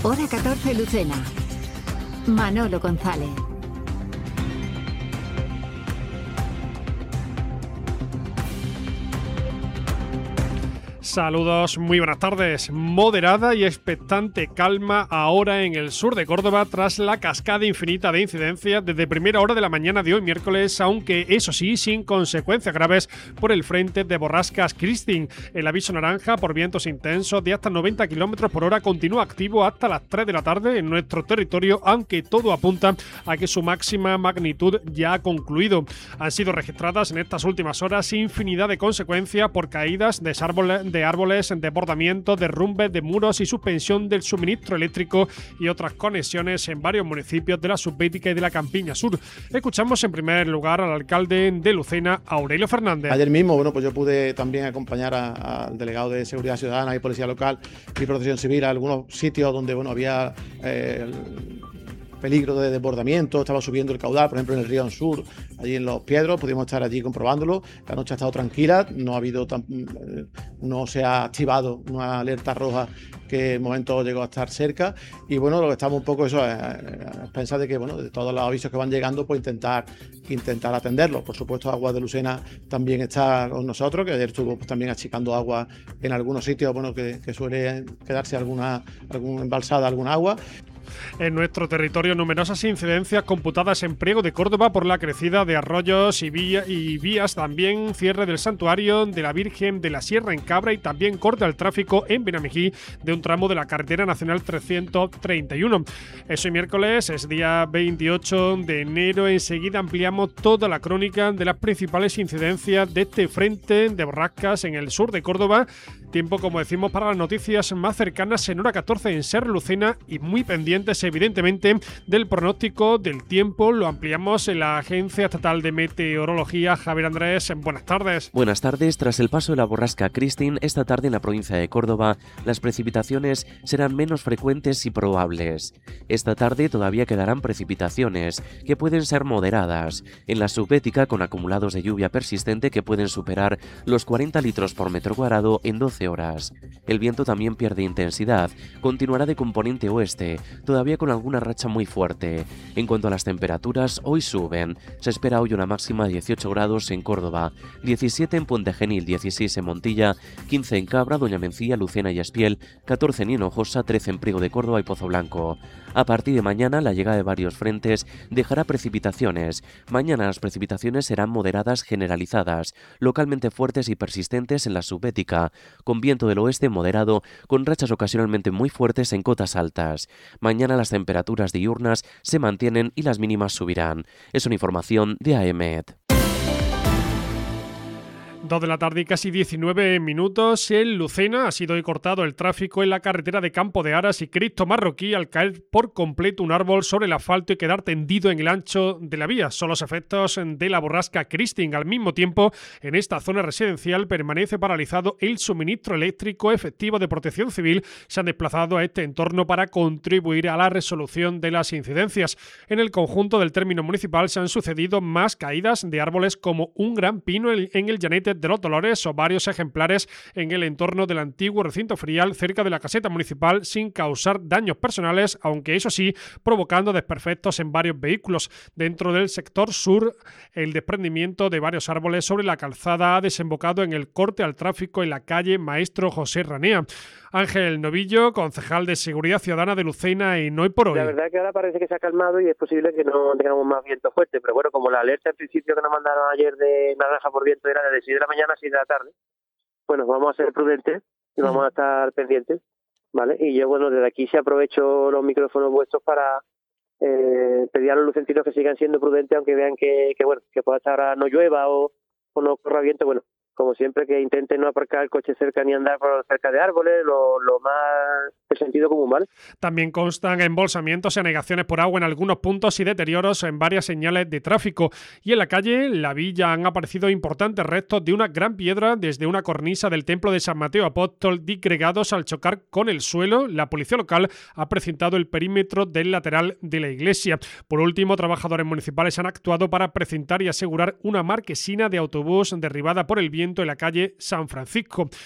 Hora 14 Lucena. Manolo González. Saludos, muy buenas tardes. Moderada y expectante calma ahora en el sur de Córdoba tras la cascada infinita de incidencias desde primera hora de la mañana de hoy miércoles, aunque eso sí, sin consecuencias graves por el frente de borrascas Kristin. El aviso naranja por vientos intensos de hasta 90 km por hora continúa activo hasta las 3 de la tarde en nuestro territorio, aunque todo apunta a que su máxima magnitud ya ha concluido. Han sido registradas en estas últimas horas infinidad de consecuencias por caídas de árboles, desbordamientos, derrumbes de muros y suspensión del suministro eléctrico y otras conexiones en varios municipios de la Subbética y de la Campiña Sur. Escuchamos en primer lugar al alcalde de Lucena, Aurelio Fernández. Ayer mismo, pues yo pude también acompañar al delegado de Seguridad Ciudadana y Policía Local y Protección Civil a algunos sitios donde había peligro de desbordamiento, estaba subiendo el caudal, por ejemplo en el río Sur, allí en Los Piedros, pudimos estar allí comprobándolo. La noche ha estado tranquila, no se ha activado una alerta roja que en momento llegó a estar cerca, y lo que estamos un poco es pensar de que de todos los avisos que van llegando, pues intentar atenderlos. Por supuesto, Aguas de Lucena también está con nosotros, que ayer estuvo también achicando agua en algunos sitios, que suele quedarse alguna embalsada, alguna agua. En nuestro territorio, numerosas incidencias computadas en Priego de Córdoba por la crecida de arroyos y vías, también cierre del santuario de la Virgen de la Sierra en Cabra y también corte al tráfico en Benamijí de un tramo de la carretera nacional 331. Eso y miércoles es día 28 de enero. Enseguida ampliamos toda la crónica de las principales incidencias de este frente de borrascas en el sur de Córdoba. Tiempo, como decimos, para las noticias más cercanas en hora 14 en Ser Lucena y muy pendientes, evidentemente, del pronóstico del tiempo. Lo ampliamos en la Agencia Estatal de Meteorología. Javier Andrés, buenas tardes. Buenas tardes. Tras el paso de la borrasca Kristin, esta tarde en la provincia de Córdoba, las precipitaciones serán menos frecuentes y probables. Esta tarde todavía quedarán precipitaciones, que pueden ser moderadas, en la Subbética con acumulados de lluvia persistente que pueden superar los 40 litros por metro cuadrado en 12 horas. El viento también pierde intensidad, continuará de componente oeste, todavía con alguna racha muy fuerte. En cuanto a las temperaturas, hoy suben. Se espera hoy una máxima de 18 grados en Córdoba, 17 en Puente Genil, 16 en Montilla, 15 en Cabra, Doña Mencía, Lucena y Espiel, 14 en Hinojosa, 13 en Priego de Córdoba y Pozo Blanco. A partir de mañana, la llegada de varios frentes dejará precipitaciones. Mañana las precipitaciones serán moderadas generalizadas, localmente fuertes y persistentes en la Subbética, con viento del oeste moderado, con rachas ocasionalmente muy fuertes en cotas altas. Mañana las temperaturas diurnas se mantienen y las mínimas subirán. Es una información de AEMET. 2 de la tarde y casi 19 minutos. En Lucena ha sido hoy cortado el tráfico en la carretera de Campo de Aras y Cristo Marroquí al caer por completo un árbol sobre el asfalto y quedar tendido en el ancho de la vía. Son los efectos de la borrasca Kristin. Al mismo tiempo, en esta zona residencial permanece paralizado el suministro eléctrico. Efectivos de Protección Civil se han desplazado a este entorno para contribuir a la resolución de las incidencias. En el conjunto del término municipal se han sucedido más caídas de árboles como un gran pino en el llanete de los Dolores o varios ejemplares en el entorno del antiguo recinto ferial cerca de la caseta municipal sin causar daños personales, aunque eso sí, provocando desperfectos en varios vehículos. Dentro del sector sur, el desprendimiento de varios árboles sobre la calzada ha desembocado en el corte al tráfico en la calle Maestro José Ranea. Ángel Novillo, concejal de Seguridad Ciudadana de Lucena en Hoy por Hoy. La verdad es que ahora parece que se ha calmado y es posible que no tengamos más viento fuerte, pero como la alerta al principio que nos mandaron ayer de naranja por viento era de 6 de la mañana a 6 de la tarde, vamos a ser prudentes y vamos a estar pendientes, ¿vale? Y yo, desde aquí se aprovecho los micrófonos vuestros para pedir a los lucentinos que sigan siendo prudentes, aunque vean que pueda estar ahora no llueva o no corra viento, como siempre, que intenten no aparcar el coche cerca ni andar por cerca de árboles, lo más de sentido común, ¿vale? También constan embolsamientos y anegaciones por agua en algunos puntos y deterioros en varias señales de tráfico. Y en la calle La Villa han aparecido importantes restos de una gran piedra desde una cornisa del templo de San Mateo Apóstol disgregados al chocar con el suelo. La policía local ha precintado el perímetro del lateral de la iglesia. Por último, trabajadores municipales han actuado para precintar y asegurar una marquesina de autobús derribada por el viento en la calle San Francisco.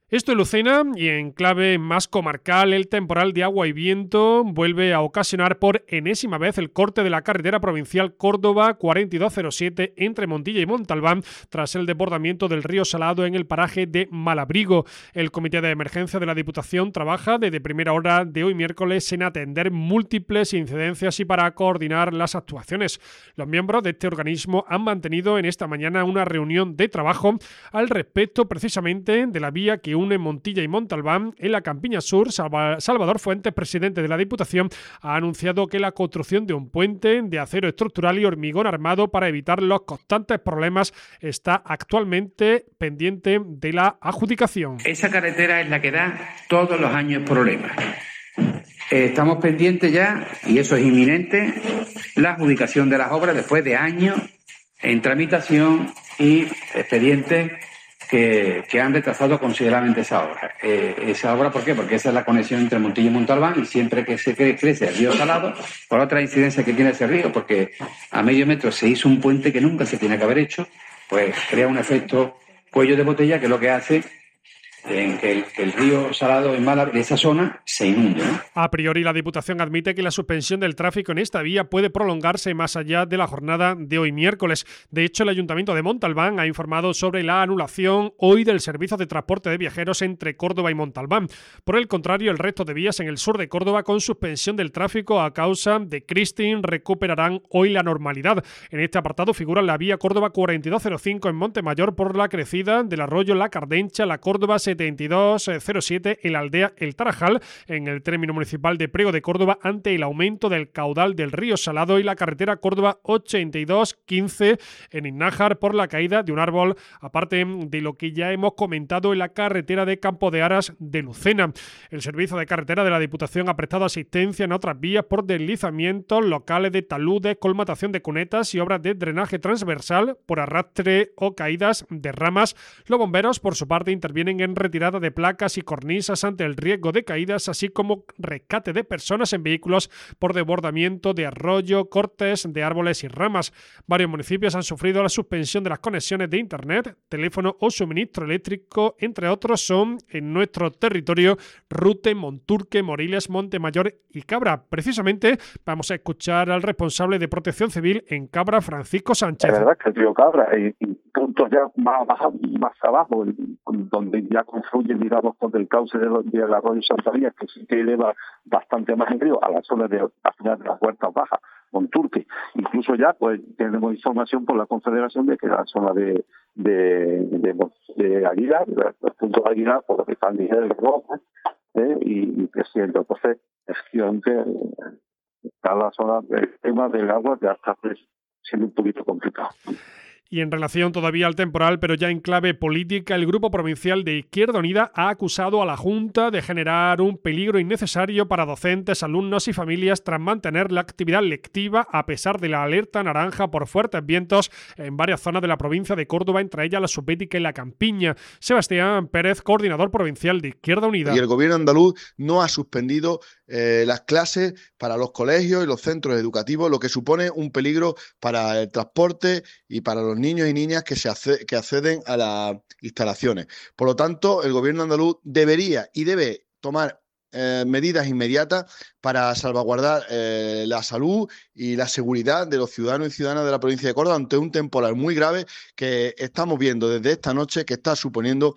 Esto en Lucena, y en clave más comarcal, el temporal de agua y viento vuelve a ocasionar por enésima vez el corte de la carretera provincial Córdoba 4207 entre Montilla y Montalbán tras el desbordamiento del río Salado en el paraje de Malabrigo. El Comité de Emergencia de la Diputación trabaja desde primera hora de hoy miércoles en atender múltiples incidencias y para coordinar las actuaciones. Los miembros de este organismo han mantenido en esta mañana una reunión de trabajo al respecto precisamente de la vía que une Montilla y Montalbán en la Campiña Sur. Salvador Fuentes, presidente de la Diputación, ha anunciado que la construcción de un puente de acero estructural y hormigón armado para evitar los constantes problemas está actualmente pendiente de la adjudicación. Esa carretera es la que da todos los años problemas. Estamos pendientes ya, y eso es inminente, la adjudicación de las obras después de años en tramitación y expedientes que han retrasado considerablemente esa obra. Esa obra, ¿por qué? Porque esa es la conexión entre Montilla y Montalbán, y siempre que se crece el río Salado, por otra incidencia que tiene ese río, porque a medio metro se hizo un puente que nunca se tiene que haber hecho, pues crea un efecto cuello de botella, que es lo que hace en que el río Salado en Málaga, de esa zona, se inunde, ¿no? A priori, la Diputación admite que la suspensión del tráfico en esta vía puede prolongarse más allá de la jornada de hoy miércoles. De hecho, el Ayuntamiento de Montalbán ha informado sobre la anulación hoy del servicio de transporte de viajeros entre Córdoba y Montalbán. Por el contrario, el resto de vías en el sur de Córdoba con suspensión del tráfico a causa de Christine recuperarán hoy la normalidad. En este apartado figura la vía Córdoba 4205 en Montemayor por la crecida del arroyo La Cardencha, la Córdoba 7207 en la aldea El Tarajal, en el término municipal de Priego de Córdoba, ante el aumento del caudal del río Salado, y la carretera Córdoba 8215 en Innájar por la caída de un árbol, aparte de lo que ya hemos comentado en la carretera de Campo de Aras de Lucena. El servicio de carretera de la Diputación ha prestado asistencia en otras vías por deslizamientos locales de taludes, colmatación de cunetas y obras de drenaje transversal por arrastre o caídas de ramas. Los bomberos, por su parte, intervienen en retirada de placas y cornisas ante el riesgo de caídas, así como rescate de personas en vehículos por desbordamiento de arroyo, cortes de árboles y ramas. Varios municipios han sufrido la suspensión de las conexiones de internet, teléfono o suministro eléctrico, entre otros son en nuestro territorio Rute, Monturque, Moriles, Montemayor y Cabra. Precisamente vamos a escuchar al responsable de Protección Civil en Cabra, Francisco Sánchez. Es verdad que el río Cabra y puntos ya más abajo, donde ya confluyen, digamos, con el cauce del arroyo Santa María, que sí que eleva bastante más el río a la zona de al final de las Huertas Bajas, Monturque. Incluso ya pues tenemos información por la Confederación de que la zona de Aguilar, los puntos de Aguilar, por lo que están ligeros y creciendo. Entonces, efectivamente, está la zona del tema del agua que está siendo un poquito complicado. Y en relación todavía al temporal, pero ya en clave política, el Grupo Provincial de Izquierda Unida ha acusado a la Junta de generar un peligro innecesario para docentes, alumnos y familias tras mantener la actividad lectiva a pesar de la alerta naranja por fuertes vientos en varias zonas de la provincia de Córdoba, entre ellas la Subbética y la Campiña. Sebastián Pérez, coordinador provincial de Izquierda Unida. Y el gobierno andaluz no ha suspendido las clases para los colegios y los centros educativos, lo que supone un peligro para el transporte y para los niños y niñas que acceden a las instalaciones. Por lo tanto, el gobierno andaluz debería y debe tomar medidas inmediatas para salvaguardar la salud y la seguridad de los ciudadanos y ciudadanas de la provincia de Córdoba ante un temporal muy grave que estamos viendo desde esta noche, que están suponiendo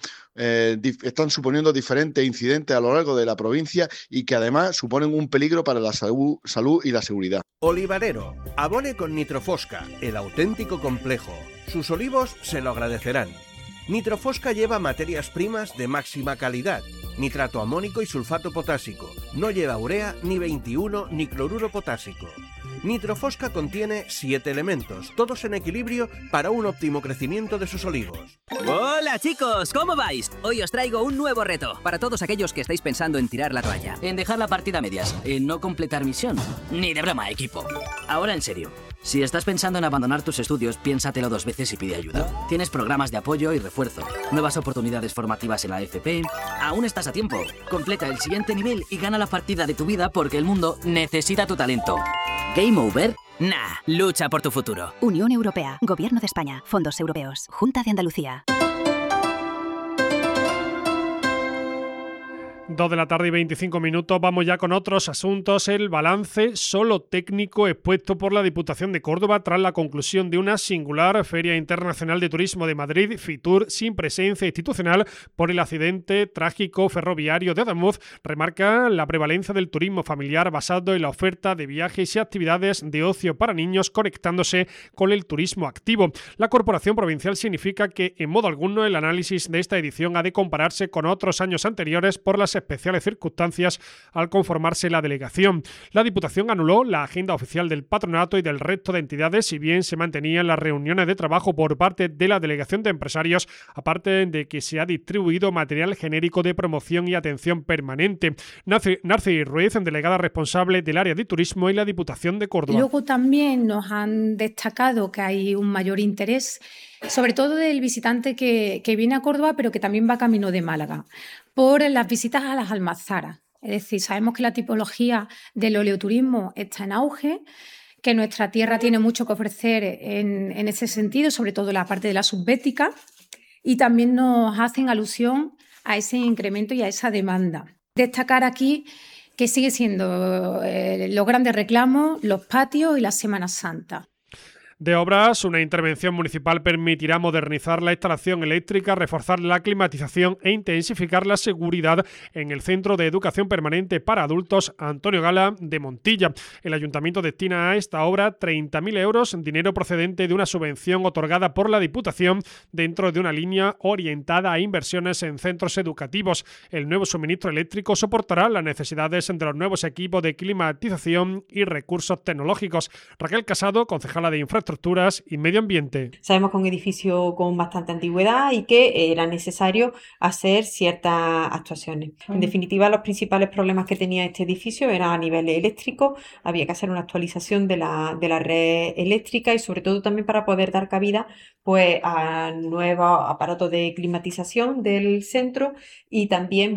diferentes incidentes a lo largo de la provincia y que además suponen un peligro para la salud y la seguridad. Olivarero, abone con Nitrofosca, el auténtico complejo. Sus olivos se lo agradecerán. Nitrofosca lleva materias primas de máxima calidad, nitrato amónico y sulfato potásico. No lleva urea, ni 21, ni cloruro potásico. Nitrofosca contiene 7 elementos, todos en equilibrio para un óptimo crecimiento de sus olivos. ¡Hola chicos! ¿Cómo vais? Hoy os traigo un nuevo reto para todos aquellos que estáis pensando en tirar la toalla, en dejar la partida a medias, en no completar misión. Ni de broma, equipo. Ahora en serio. Si estás pensando en abandonar tus estudios, piénsatelo 2 veces y pide ayuda. Tienes programas de apoyo y refuerzo, nuevas oportunidades formativas en la FP. Aún estás a tiempo. Completa el siguiente nivel y gana la partida de tu vida porque el mundo necesita tu talento. ¿Game over? Nah, lucha por tu futuro. Unión Europea, Gobierno de España, Fondos Europeos, Junta de Andalucía. 2:25 vamos ya con otros asuntos. El balance solo técnico expuesto por la Diputación de Córdoba tras la conclusión de una singular Feria Internacional de Turismo de Madrid, Fitur, sin presencia institucional por el accidente trágico ferroviario de Ademuz, remarca la prevalencia del turismo familiar basado en la oferta de viajes y actividades de ocio para niños conectándose con el turismo activo. La Corporación Provincial significa que en modo alguno el análisis de esta edición ha de compararse con otros años anteriores por las especiales circunstancias al conformarse la delegación. La Diputación anuló la agenda oficial del patronato y del resto de entidades, si bien se mantenían las reuniones de trabajo por parte de la delegación de empresarios, aparte de que se ha distribuido material genérico de promoción y atención permanente. Narci Ruiz, delegada responsable del área de turismo en la Diputación de Córdoba. Luego también nos han destacado que hay un mayor interés, sobre todo del visitante que viene a Córdoba, pero que también va camino de Málaga, por las visitas a las almazaras. Es decir, sabemos que la tipología del oleoturismo está en auge, que nuestra tierra tiene mucho que ofrecer en ese sentido, sobre todo la parte de la subbética, y también nos hacen alusión a ese incremento y a esa demanda. Destacar aquí que sigue siendo los grandes reclamos, los patios y la Semana Santa. De obras, una intervención municipal permitirá modernizar la instalación eléctrica, reforzar la climatización e intensificar la seguridad en el Centro de Educación Permanente para Adultos Antonio Gala de Montilla. El Ayuntamiento destina a esta obra 30.000 euros, dinero procedente de una subvención otorgada por la Diputación dentro de una línea orientada a inversiones en centros educativos. El nuevo suministro eléctrico soportará las necesidades de los nuevos equipos de climatización y recursos tecnológicos. Raquel Casado, concejala de Infraestructuras y Medio Ambiente. Sabemos que es un edificio con bastante antigüedad y que era necesario hacer ciertas actuaciones. En definitiva, los principales problemas que tenía este edificio eran a nivel eléctrico. Había que hacer una actualización de la red eléctrica y sobre todo también para poder dar cabida pues a nuevos aparatos de climatización del centro y también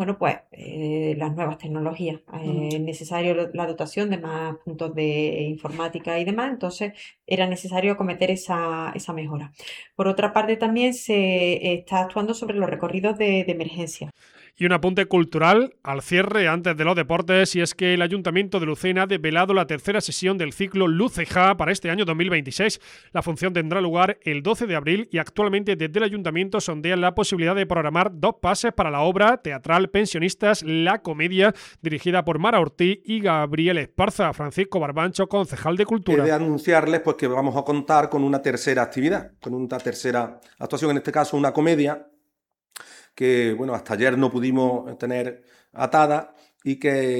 las nuevas tecnologías. Es necesario la dotación de más puntos de informática y demás, entonces era necesario acometer esa mejora. Por otra parte, también se está actuando sobre los recorridos de emergencia. Y un apunte cultural al cierre antes de los deportes, y es que el Ayuntamiento de Lucena ha desvelado la tercera sesión del ciclo Luceja para este año 2026. La función tendrá lugar el 12 de abril y actualmente desde el Ayuntamiento sondean la posibilidad de programar 2 pases para la obra teatral Pensionistas, la comedia, dirigida por Mara Ortiz y Gabriel Esparza. Francisco Barbancho, concejal de Cultura. He de anunciarles pues que vamos a contar con una tercera actividad, con una tercera actuación, en este caso una comedia, que hasta ayer no pudimos tener atada y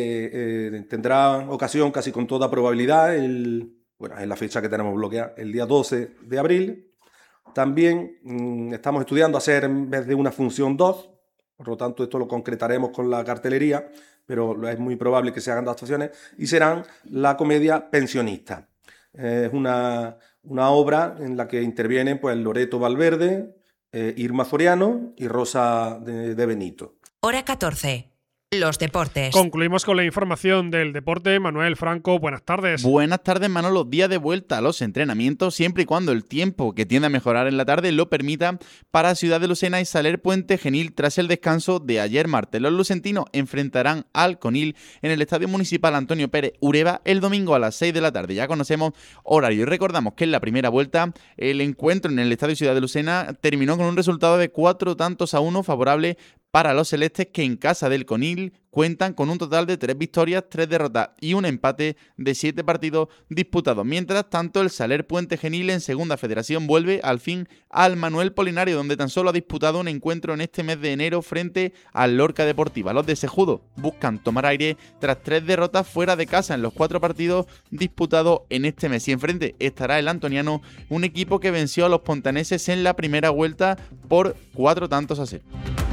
que tendrá ocasión casi con toda probabilidad en la fecha que tenemos bloqueada, el día 12 de abril. También estamos estudiando hacer en vez de una función 2, por lo tanto esto lo concretaremos con la cartelería, pero es muy probable que se hagan 2 actuaciones y serán la comedia Pensionista. Es una obra en la que intervienen pues Loreto Valverde, Irma Soriano y Rosa de Benito. Hora 14. Los deportes. Concluimos con la información del deporte. Manuel Franco, buenas tardes. Buenas tardes, Manolo. Día de vuelta a los entrenamientos, siempre y cuando el tiempo, que tiende a mejorar en la tarde, lo permita para Ciudad de Lucena y Saler Puente Genil tras el descanso de ayer martes. Los lucentinos enfrentarán al Conil en el Estadio Municipal Antonio Pérez Ureba el domingo a las 6 de la tarde. Ya conocemos horario y recordamos que en la primera vuelta el encuentro en el Estadio Ciudad de Lucena terminó con un resultado de 4-1 favorable para los celestes, que en casa del Conil cuentan con un total de 3 victorias, 3 derrotas y un empate de 7 partidos disputados. Mientras tanto, el Saler Puente Genil en Segunda Federación vuelve al fin al Manuel Polinario, donde tan solo ha disputado un encuentro en este mes de enero frente al Lorca Deportiva. Los de Sejudo buscan tomar aire tras 3 derrotas fuera de casa en los 4 partidos disputados en este mes. Y enfrente estará el Antoniano, un equipo que venció a los pontaneses en la primera vuelta por 4-0.